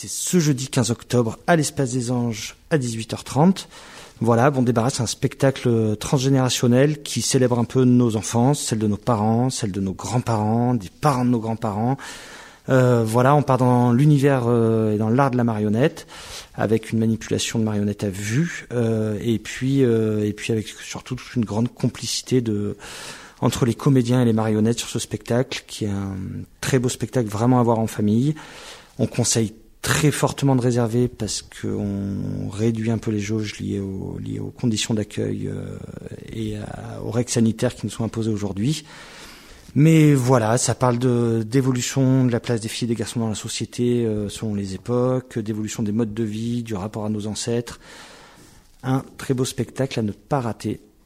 C'est ce jeudi 15 octobre à l'Espace des Anges à 18h30. Voilà, Bon Débarras, c'est un spectacle transgénérationnel qui célèbre un peu nos enfances, celle de nos parents, celle de nos grands-parents, des parents de nos grands-parents. Voilà, on part dans l'univers et dans l'art de la marionnette, avec une manipulation de marionnettes à vue, et puis avec surtout toute une grande complicité entre les comédiens et les marionnettes sur ce spectacle, qui est un très beau spectacle vraiment à voir en famille. On conseille très fortement de réserver parce qu'on réduit un peu les jauges liées aux conditions d'accueil et aux règles sanitaires qui nous sont imposées aujourd'hui. Mais voilà, ça parle d'évolution de la place des filles et des garçons dans la société selon les époques, d'évolution des modes de vie, du rapport à nos ancêtres. Un très beau spectacle à ne pas rater.